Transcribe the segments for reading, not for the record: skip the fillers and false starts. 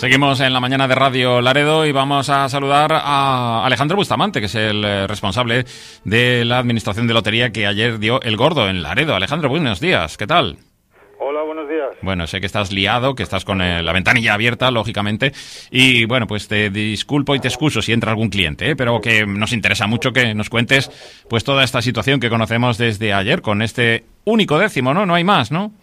Seguimos en la mañana de Radio Laredo y vamos a saludar a Alejandro Bustamante, que es el responsable de la Administración de Lotería que ayer dio el gordo en Laredo. Alejandro, buenos días, ¿qué tal? Hola, buenos días. Bueno, sé que estás liado, que estás con la ventanilla abierta, lógicamente, y bueno, pues te disculpo y te excuso si entra algún cliente, pero que nos interesa mucho que nos cuentes pues toda esta situación que conocemos desde ayer con este único décimo, ¿no? No hay más, ¿no?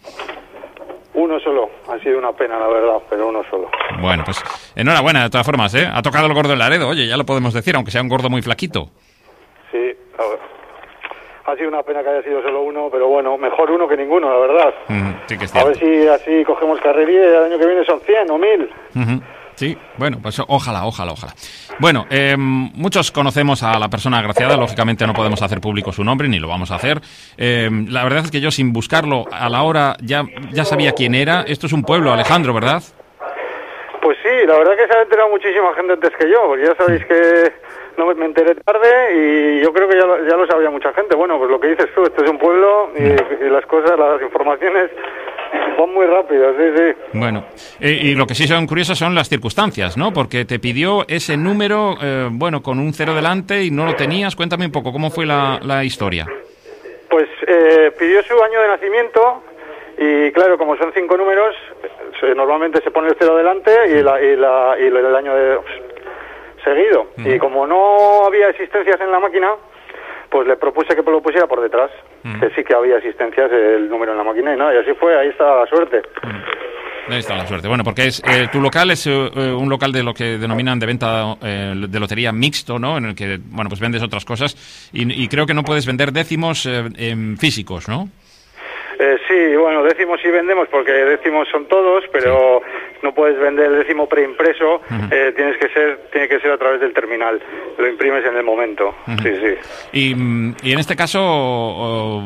Uno solo. Ha sido una pena, la verdad, pero uno solo. Bueno, pues enhorabuena, de todas formas, ¿eh? Ha tocado el gordo en Laredo, oye, ya lo podemos decir, aunque sea un gordo muy flaquito. Sí, a ver. Ha sido una pena que haya sido solo uno, pero bueno, mejor uno que ninguno, la verdad. Sí que es cierto. A ver si así cogemos carrería y el año que viene son 100 o 1000. Sí, bueno, pues ojalá. Bueno, muchos conocemos a la persona agraciada, lógicamente no podemos hacer público su nombre, ni lo vamos a hacer. La verdad es que yo, sin buscarlo a la hora, ya sabía quién era. Esto es un pueblo, Alejandro, ¿verdad? Pues sí, la verdad que se ha enterado muchísima gente antes que yo, porque ya sabéis que no me enteré tarde y yo creo que ya lo sabía mucha gente. Bueno, pues lo que dices tú, este es un pueblo y las cosas, las informaciones van muy rápido, sí. Bueno, y lo que sí son curiosas son las circunstancias, ¿no? Porque te pidió ese número, bueno, con un 0 delante y no lo tenías. Cuéntame un poco, ¿cómo fue la historia? Pues pidió su año de nacimiento y claro, como son 5 números, normalmente se pone el 0 delante y el año seguido. Y como no había existencias en la máquina, pues le propuse que lo pusiera por detrás, que sí que había existencias el número en la máquina y nada, y así fue, ahí está la suerte. Ahí está la suerte. Bueno, porque tu local es un local de lo que denominan de venta de lotería mixto, ¿no? En el que, bueno, pues vendes otras cosas y creo que no puedes vender décimos físicos, ¿no? Sí, bueno, décimos sí vendemos porque décimos son todos, pero no puedes vender el décimo preimpreso, tiene que ser a través del terminal, lo imprimes en el momento, sí. Y en este caso,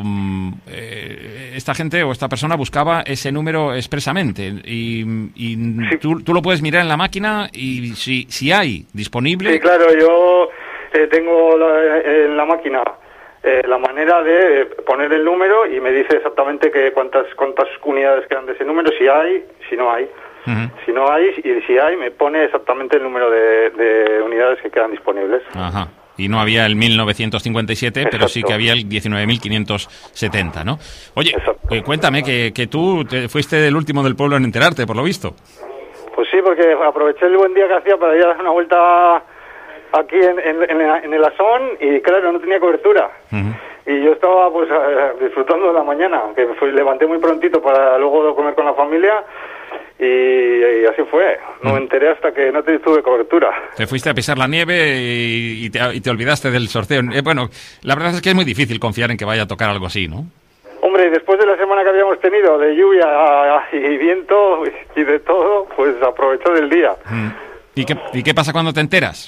esta gente o esta persona buscaba ese número expresamente y sí. Tú lo puedes mirar en la máquina y si hay disponible... Sí, claro, yo tengo en la máquina... la manera de poner el número y me dice exactamente cuántas unidades quedan de ese número, si hay, si no hay. Si no hay, y si hay, me pone exactamente el número de unidades que quedan disponibles. Ajá. Y no había el 1957, Exacto. Pero sí que había el 19.570, ¿no? Oye, cuéntame que tú fuiste el último del pueblo en enterarte, por lo visto. Pues sí, porque aproveché el buen día que hacía para ir a dar una vuelta aquí en el Asón y claro, no tenía cobertura. Y yo estaba pues disfrutando de la mañana, que levanté muy prontito para luego comer con la familia y así fue. No me enteré hasta que no tuve cobertura. Te fuiste a pisar la nieve y te olvidaste del sorteo. Bueno, la verdad es que es muy difícil confiar en que vaya a tocar algo así, ¿no? Hombre, después de la semana que habíamos tenido de lluvia y viento y de todo, pues aproveché del día. ¿Y qué pasa cuando te enteras?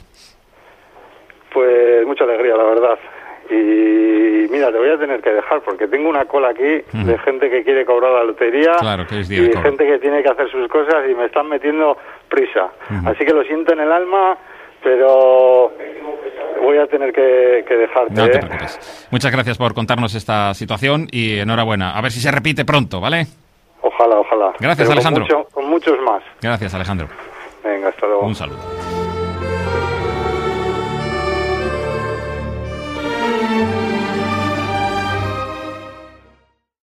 Pues mucha alegría, la verdad. Y mira, te voy a tener que dejar porque tengo una cola aquí de gente que quiere cobrar la lotería. Claro, que es día y de cobro. gente que tiene que hacer sus cosas y me están metiendo prisa. Así que lo siento en el alma, pero voy a tener que dejarte. No te preocupes. Muchas gracias por contarnos esta situación y enhorabuena. A ver si se repite pronto, ¿vale? Ojalá. Gracias, pero Alejandro. Con muchos más. Gracias, Alejandro. Venga, hasta luego. Un saludo.